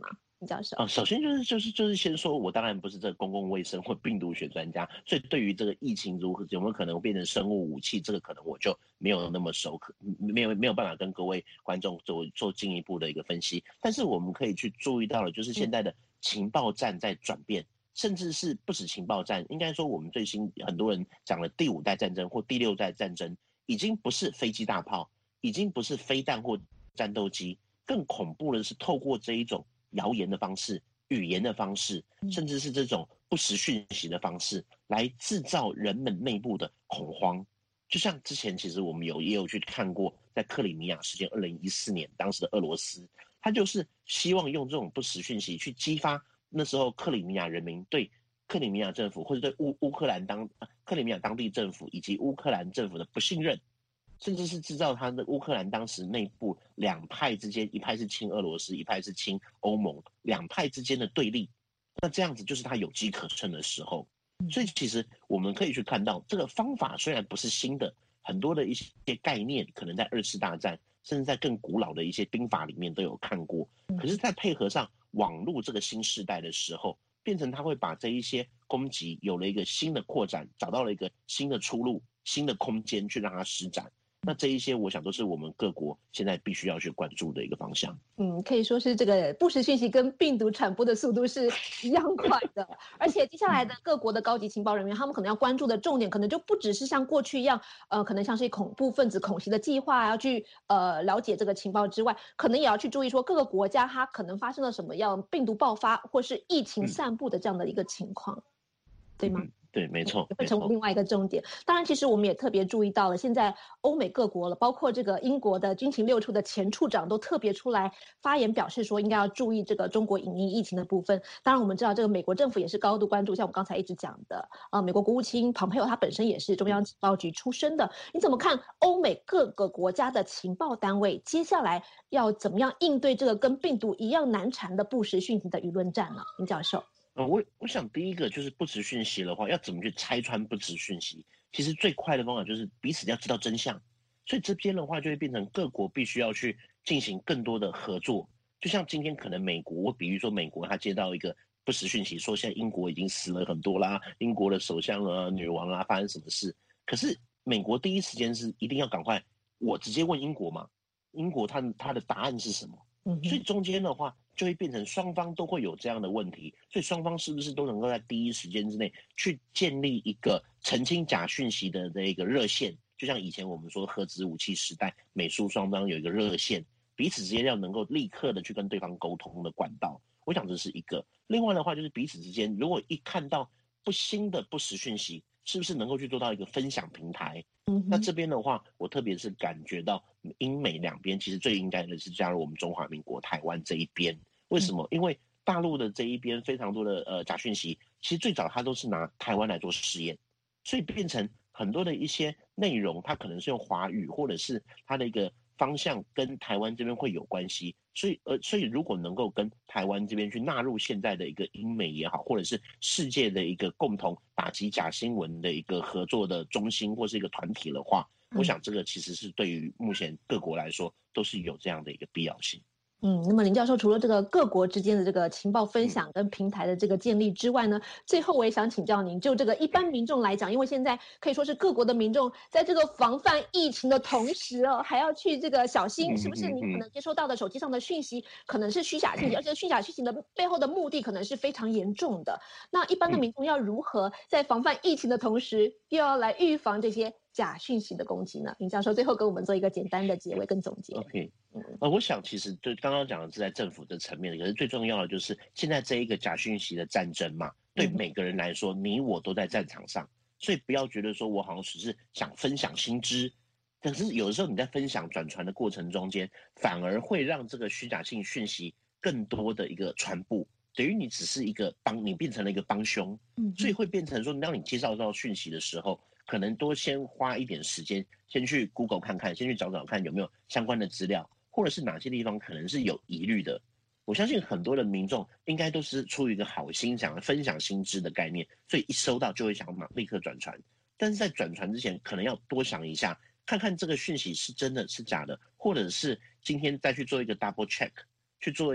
林教授？ 首先就是先说，我当然不是这个公共卫生或病毒学专家，所以对于这个疫情如何有没有可能变成生物武器，这个可能我就没有那么熟，没有办法跟各位观众做进一步的一个分析。但是我们可以去注意到的，就是现在的情报战在转变。甚至是不止情报战，应该说我们最新很多人讲的第5代战争或第6代战争，已经不是飞机大炮，已经不是飞弹或战斗机，更恐怖的是透过这一种谣言的方式、语言的方式，甚至是这种不实讯息的方式，来制造人们内部的恐慌。就像之前其实我们也有去看过，在克里米亚事件2014年，当时的俄罗斯，他就是希望用这种不实讯息去激发那时候克里米亚人民对克里米亚政府或者对克里米亚当地政府以及乌克兰政府的不信任，甚至是制造他的乌克兰当时内部两派之间，一派是亲俄罗斯，一派是亲欧盟，两派之间的对立。那这样子就是他有机可乘的时候。所以其实我们可以去看到，这个方法虽然不是新的，很多的一些概念可能在2次大战甚至在更古老的一些兵法里面都有看过，可是在配合上网络这个新世代的时候，变成他会把这一些攻击有了一个新的扩展，找到了一个新的出路、新的空间去让它施展。那这一些我想都是我们各国现在必须要去关注的一个方向。 可以说是这个不实讯息跟病毒传播的速度是一样快的。而且接下来的各国的高级情报人员，他们可能要关注的重点可能就不只是像过去一样，可能像是恐怖分子恐袭的计划，要去了解这个情报之外，可能也要去注意说各个国家它可能发生了什么样病毒爆发或是疫情散布的这样的一个情况，对吗？ 对，没错， 会成为另外一个重点。当然，其实我们也特别注意到了，现在欧美各国了，包括这个英国的军情6处的前处长都特别出来发言，表示说应该要注意这个中国隐匿疫情的部分。当然，我们知道这个美国政府也是高度关注，像我刚才一直讲的，美国国务卿蓬佩奥他本身也是中央情报局出身的。你怎么看欧美各个国家的情报单位接下来要怎么样应对这个跟病毒一样难缠的不实讯息的舆论战呢？林教授。 我想第一个就是不实讯息的话，要怎么去拆穿不实讯息？其实最快的方法就是彼此要知道真相，所以这边的话就会变成各国必须要去进行更多的合作。就像今天可能美国，我比喻说美国他接到一个不实讯息，说现在英国已经死了很多啦，英国的首相啊、女王啊发生什么事，可是美国第一时间是一定要赶快，我直接问英国嘛，英国他的答案是什么？所以中间的话就会变成双方都会有这样的问题，所以双方是不是都能够在第一时间之内去建立一个澄清假讯息的一个热线？就像以前我们说核子武器时代，美苏双方有一个热线，彼此之间要能够立刻的去跟对方沟通的管道。我想这是一个。另外的话就是彼此之间，如果一看到新的不实讯息，是不是能够去做到一个分享平台？那这边的话，我特别是感觉到英美两边其实最应该的是加入我们中华民国台湾这一边。为什么？因为大陆的这一边非常多的假讯息，其实最早它都是拿台湾来做试验，所以变成很多的一些内容，它可能是用华语，或者是它的一个方向跟台湾这边会有关系。所以如果能够跟台湾这边去纳入现在的一个英美也好，或者是世界的一个共同打击假新闻的一个合作的中心或是一个团体的话，我想这个其实是对于目前各国来说都是有这样的一个必要性。 那么林教授除了这个各国之间的这个情报分享跟平台的这个建立之外呢，最后我也想请教您，就这个一般民众来讲，因为现在可以说是各国的民众在这个防范疫情的同时还要去这个小心，是不是你可能接收到的手机上的讯息可能是虚假信息，而且虚假讯息的背后的目的可能是非常严重的。那一般的民众要如何在防范疫情的同时，又要来预防这些假讯息的攻击呢？林教授最后给我们做一个简单的结尾跟总结。 OK，我想其实就刚刚讲的是在政府的层面，可是最重要的就是现在这一个假讯息的战争嘛，对每个人来说，你我都在战场上，所以不要觉得说我好像只是想分享新知，可是有的时候你在分享转传的过程中间，反而会让这个虚假性讯息更多的一个传播。等于你只是一个你变成了一个帮凶，所以会变成说，当你接受到讯息的时候，可能多先花一点时间，先去 Google 看看，先去找找看有没有相关的资料，或者是哪些地方可能是有疑虑的。我相信很多的民众应该都是出于一个好心，想要分享新知的概念，所以一收到就会想要立刻转传。但是在转传之前，可能要多想一下，看看这个讯息是真的是假的，或者是今天再去做一个 double check， 去做一个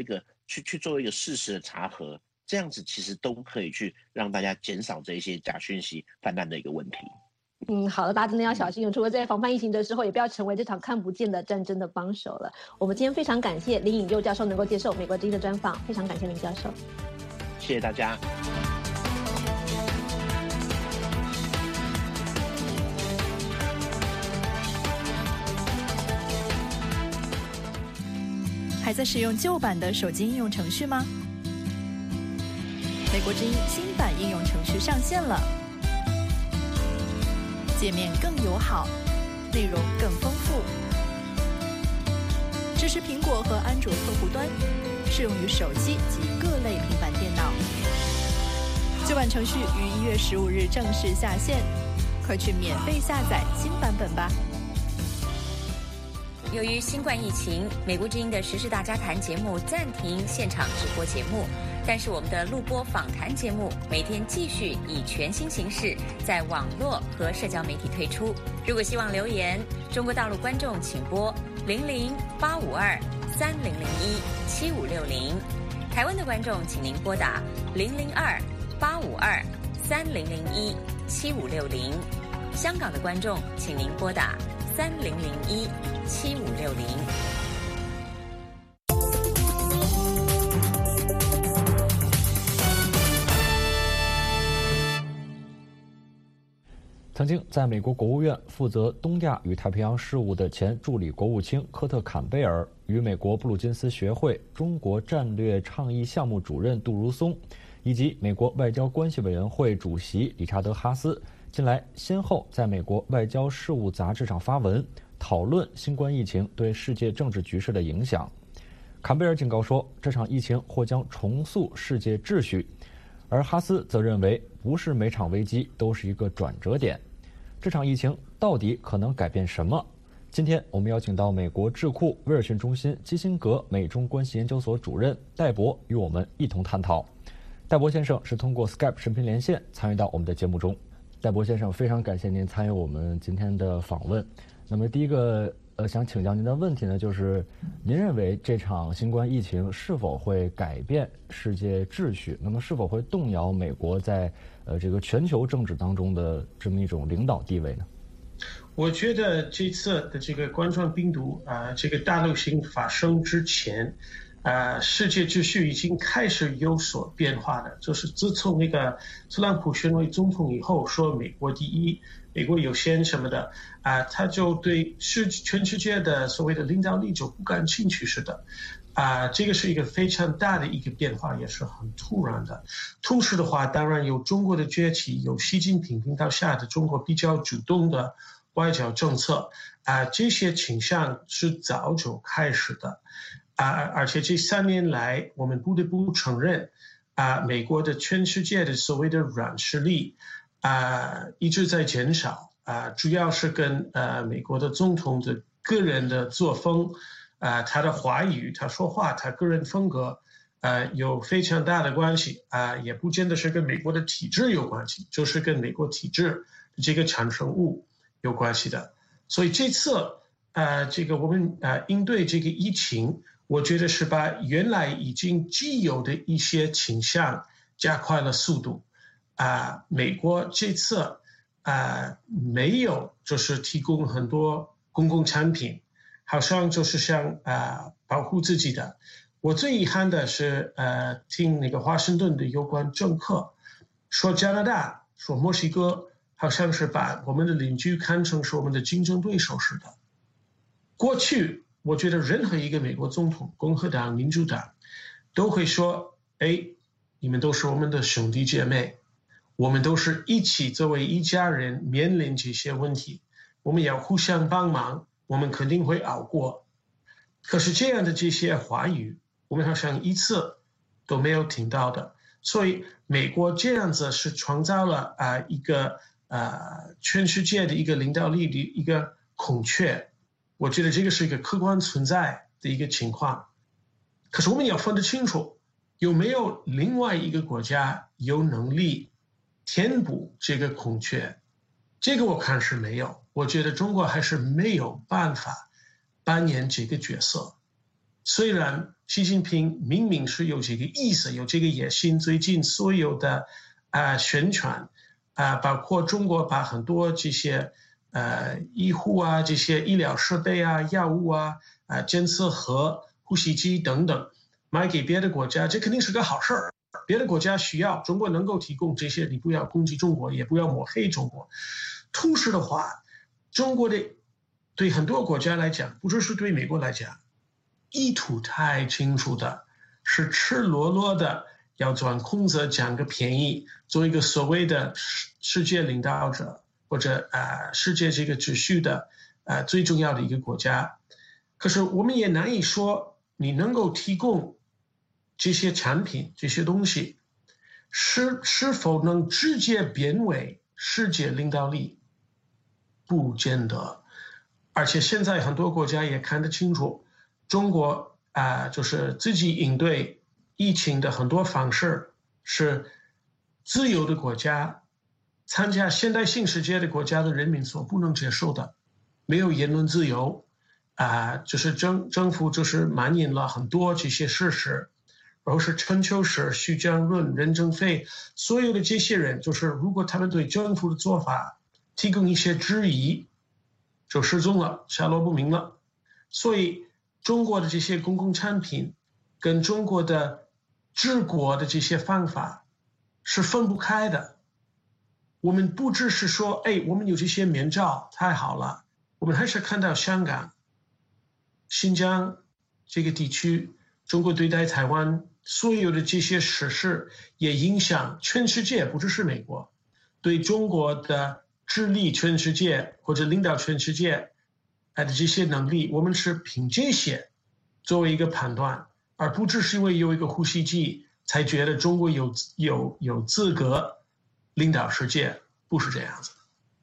去做一个事实的查核，这样子其实都可以去让大家减少这一些假讯息泛滥的一个问题。 好的，大家真的要小心，除了在防范疫情的时候，也不要成为这场看不见的战争的帮手了。我们今天非常感谢林颖佑教授能够接受美国之音的专访，非常感谢林教授， 谢谢大家。 还在使用旧版的手机应用程序吗？美国之音新版应用程序上线了，界面更友好，内容更丰富，支持苹果和安卓客户端，适用于手机及各类平板电脑。旧版程序于1月15日正式下线，快去免费下载新版本吧。 由于新冠疫情，美国之音的时事大家谈节目暂停现场直播节目，但是我们的录播访谈节目每天继续以全新形式在网络和社交媒体推出。如果希望留言，中国大陆观众请拨00-852-3001-7560，台湾的观众请您拨打002-852-3001-7560，香港的观众请您拨打3001-7560。 曾经在美国国务院负责东亚与太平洋事务的前助理国务卿科特·坎贝尔与美国布鲁金斯学会中国战略倡议项目主任杜如松，以及美国外交关系委员会主席理查德·哈斯，近来先后在美国外交事务杂志上发文，讨论新冠疫情对世界政治局势的影响。坎贝尔警告说，这场疫情或将重塑世界秩序，而哈斯则认为，不是每场危机都是一个转折点。这场疫情到底可能改变什么？今天我们邀请到美国智库威尔逊中心基辛格美中关系研究所主任戴博与我们一同探讨。戴博先生是通过 Skype 视频连线参与到我们的节目中。戴博先生，非常感谢您参与我们今天的访问。那么第一个想请教您的问题呢，就是您认为这场新冠疫情是否会改变世界秩序？那么是否会动摇美国在这个全球政治当中的这么一种领导地位呢？ 我觉得这次的这个冠状病毒这个大流行发生之前，世界秩序已经开始有所变化的。就是自从那个特朗普选为总统以后，说美国第一，美国优先什么的，他就对全世界的所谓的领导力就不感兴趣似的。这个是一个非常大的一个变化，也是很突然的。同时的话，当然有中国的崛起，有习近平领导下的中国比较主动的外交政策，这些倾向是早就开始的。而且这3年来，我们不得不承认，美国的全世界的所谓的软实力，一直在减少，主要是跟美国的总统的个人的作风，他的话语，他说话，他个人风格，有非常大的关系，也不见得是跟美国的体制有关系，就是跟美国体制这个产生物有关系的。所以这次这个我们应对这个疫情，我觉得是把原来已经既有的一些倾向加快了速度。美国这次没有就是提供很多公共产品，好像就是想保护自己的。我最遗憾的是听那个华盛顿的有关政客说加拿大说墨西哥好像是把我们的邻居看成是我们的竞争对手似的。过去我觉得任何一个美国总统，共和党、民主党都会说，你们都是我们的兄弟姐妹，我们都是一起作为一家人面临这些问题，我们要互相帮忙，我们肯定会熬过。可是这样的这些话语，我们好像一次都没有听到的。所以美国这样子是创造了一个全世界的一个领导力的一个空缺。我觉得这个是一个客观存在的一个情况。可是我们要分得清楚，有没有另外一个国家有能力填补这个空缺？这个我看是没有。我觉得中国还是没有办法扮演这个角色。 虽然习近平明明是有这个意思，有这个野心，最近所有的宣传包括中国把很多这些医护啊、这些医疗设备啊、药物啊、监测盒、呼吸机等等卖给别的国家，这肯定是个好事儿。别的国家需要，中国能够提供这些，你不要攻击中国，也不要抹黑中国。同时的话，中国的对很多国家来讲，不只是对美国来讲，意图太清楚的，是赤裸裸的要钻空子占个便宜，做一个所谓的世界领导者，或者世界这个秩序的最重要的一个国家。可是我们也难以说你能够提供这些产品这些东西是否能直接变为世界领导力，不见得。而且现在很多国家也看得清楚，中国就是自己应对疫情的很多方式是自由的国家参加现代性世界的国家的人民所不能接受的，没有言论自由就是政府就是满引了很多这些事实，然后是陈秋实、徐江润、任正非，所有的这些人，就是如果他们对政府的做法提供一些质疑，就失踪了，下落不明了。所以中国的这些公共产品跟中国的治国的这些方法是分不开的。我们不只是说我们有这些面罩太好了，我们还是看到香港、新疆这个地区，中国对待台湾所有的这些实事也影响全世界，不只是美国，对中国的治理全世界或者领导全世界的这些能力，我们是凭这些作为一个判断，而不只是因为有一个呼吸机才觉得中国有资格领导世界，不是这样子。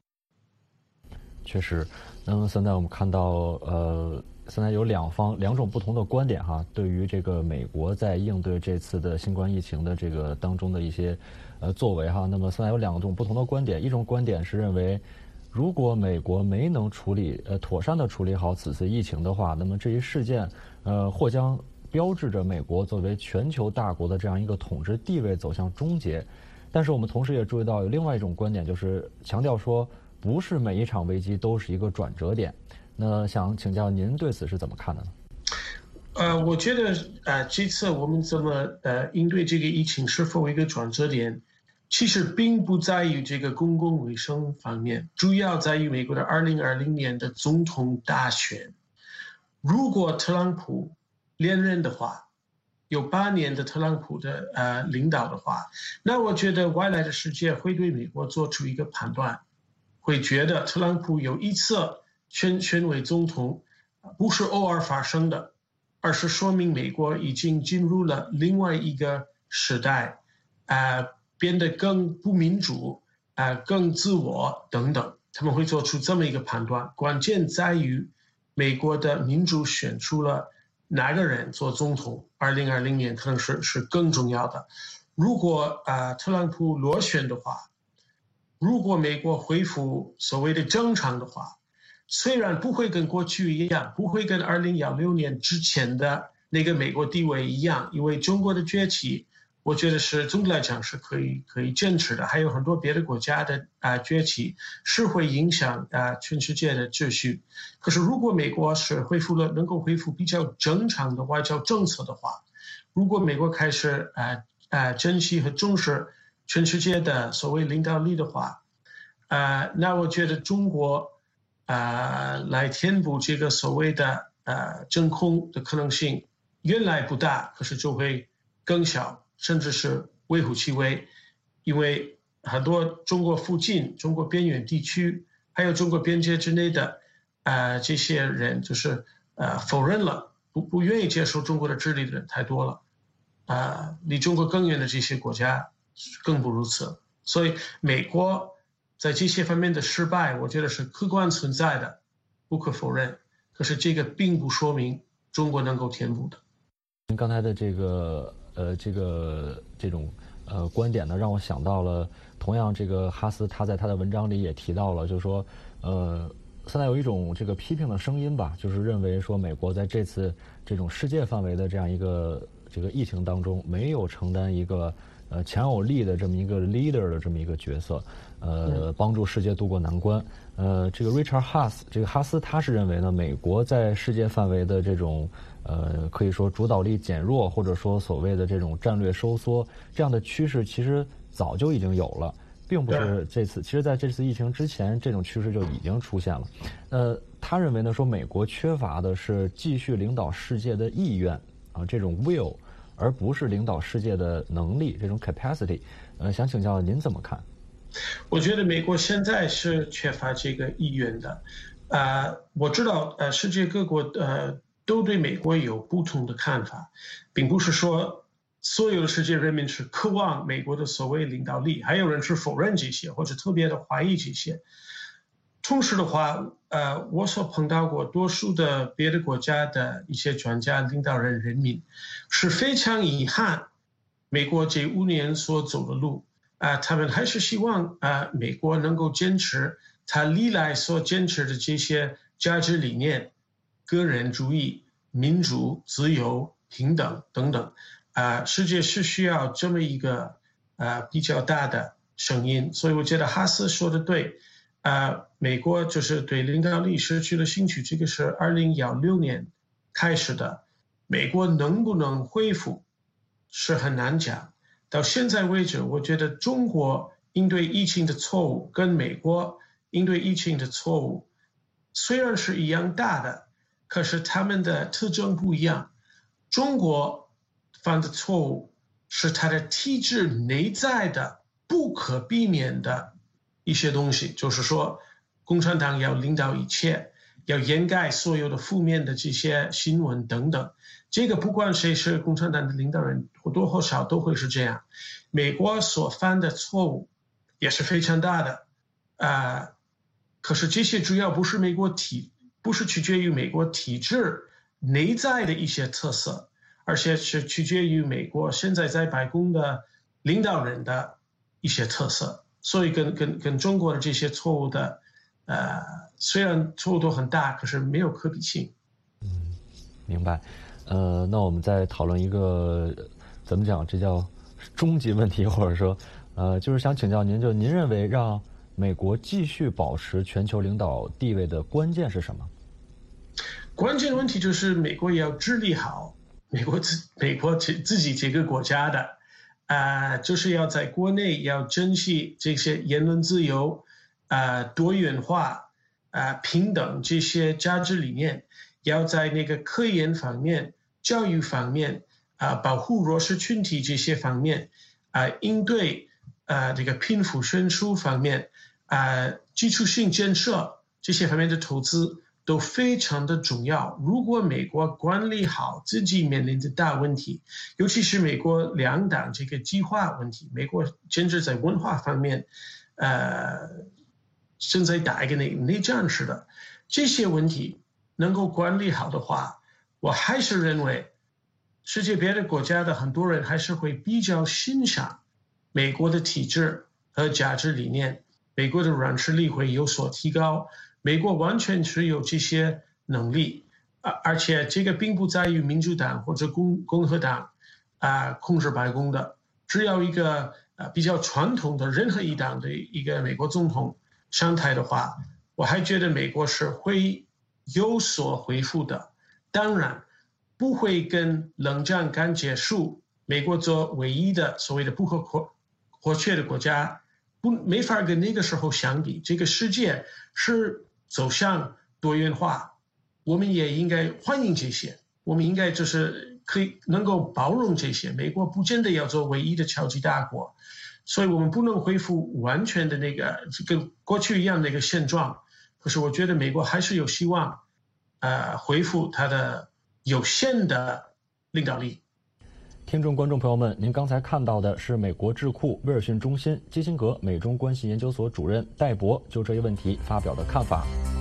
确实，那么现在我们看到现在有两种不同的观点哈，对于这个美国在应对这次的新冠疫情的这个当中的一些作为哈，那么现在有两种不同的观点，一种观点是认为，如果美国没能妥善的处理好此次疫情的话，那么这一事件或将标志着美国作为全球大国的这样一个统治地位走向终结。但是我们同时也注意到有另外一种观点，就是强调说不是每一场危机都是一个转折点。那想请教您对此是怎么看的呢？ 我觉得这次我们怎么应对这个疫情是否一个转折点，其实并不在于这个公共卫生方面，主要在于美国的2020年的总统大选。如果特朗普连任的话，有8年的特朗普的领导的话，那我觉得外来的世界会对美国做出一个判断，会觉得特朗普有一次选为总统不是偶尔发生的，而是说明美国已经进入了另外一个时代，变得更不民主，更自我等等，他们会做出这么一个判断。关键在于美国的民主选出了哪个人做总统，2020年可能是更重要的。如果特朗普落选的话，如果美国恢复所谓的正常的话，虽然不会跟过去一样，不会跟2016年之前的那个美国地位一样，因为中国的崛起，我觉得是总的来讲是可以坚持的。还有很多别的国家的崛起是会影响全世界的秩序。可是如果美国是能够恢复比较正常的外交政策的话，如果美国开始珍惜和重视全世界的所谓领导力的话，那我觉得中国来填补这个所谓的真空的可能性原来不大，可是就会更小，甚至是微乎其微。因为很多中国附近、中国边缘地区还有中国边界之内的这些人，就是否认了，不愿意接受中国的治理的人太多了。离中国更远的这些国家更不如此。所以美国在这些方面的失败，我觉得是客观存在的，不可否认。可是这个并不说明中国能够填补的。 您刚才的这种观点呢，让我想到了，同样这个哈斯他在他的文章里也提到了，就是说现在有一种这个批评的声音吧，就是认为说美国在这次这种世界范围的这样一个这个疫情当中，没有承担一个强有力的这么一个 leader 的这么一个角色，帮助世界渡过难关。这个 Richard Haas， 这个哈斯他是认为呢，美国在世界范围的这种可以说主导力减弱，或者说所谓的这种战略收缩这样的趋势，其实早就已经有了。并不是这次，其实在这次疫情之前，这种趋势就已经出现了。他认为呢，说美国缺乏的是继续领导世界的意愿啊，这种 will， 而不是领导世界的能力，这种 capacity。想请教您怎么看？ 我觉得美国现在是缺乏这个意愿的。我知道世界各国都对美国有不同的看法，并不是说所有的世界人民是渴望美国的所谓领导力，还有人是否认这些，或者特别的怀疑这些。同时的话，我所碰到过多数的别的国家的一些专家、领导人、人民是非常遗憾美国这5年所走的路。他们还是希望美国能够坚持他历来所坚持的这些价值理念，个人主义、民主、自由、平等等等。世界是需要这么一个比较大的声音，所以我觉得哈斯说的对。美国就是对领导力失去了兴趣，这个是2016年开始的。美国能不能恢复是很难讲。到现在为止，我觉得中国应对疫情的错误跟美国应对疫情的错误虽然是一样大的，可是他们的特征不一样。中国犯的错误是它的体制内在的不可避免的一些东西，就是说共产党要领导一切，要掩盖所有的负面的这些新闻等等。这个不管谁是共产党的领导人，或多或少都会是这样。美国所犯的错误也是非常大的，可是这些主要不是不是取决于美国体制内在的一些特色，而且是取决于美国现在在白宫的领导人的一些特色。所以跟中国的这些错误的，虽然错误都很大，可是没有可比性。 明白。那我们再讨论一个怎么讲，这叫终极问题，或者说，就是想请教您，就您认为让美国继续保持全球领导地位的关键是什么？ 关键问题就是美国要治理好美国自己这个国家的，就是要在国内要珍惜这些言论自由，多元化，平等这些价值理念，要在那个科研方面、教育方面，保护弱势群体这些方面，应对这个贫富悬殊方面，基础性建设这些方面的投资都非常的重要。如果美国管理好自己面临的大问题，尤其是美国两党这个激化问题，美国甚至在文化方面，正在打一个内战似的，这些问题能够管理好的话，我还是认为世界别的国家的很多人还是会比较欣赏美国的体制和价值理念，美国的软实力会有所提高，美国完全是有这些能力，而且这个并不在于民主党或者共和党控制白宫的，只要一个比较传统的任何一党的一个美国总统上台的话，我还觉得美国是会有所恢复的。当然不会跟冷战刚结束美国做唯一的所谓的不可或缺的国家，没法跟那个时候相比。这个世界是走向多元化，我们也应该欢迎这些，我们应该就是可以能够包容这些。美国不见得要做唯一的超级大国，所以我们不能恢复完全的那个跟过去一样的一个现状。可是我觉得美国还是有希望恢复它的有限的领导力。 听众观众朋友们，您刚才看到的是美国智库威尔逊中心基辛格美中关系研究所主任戴博就这一问题发表的看法。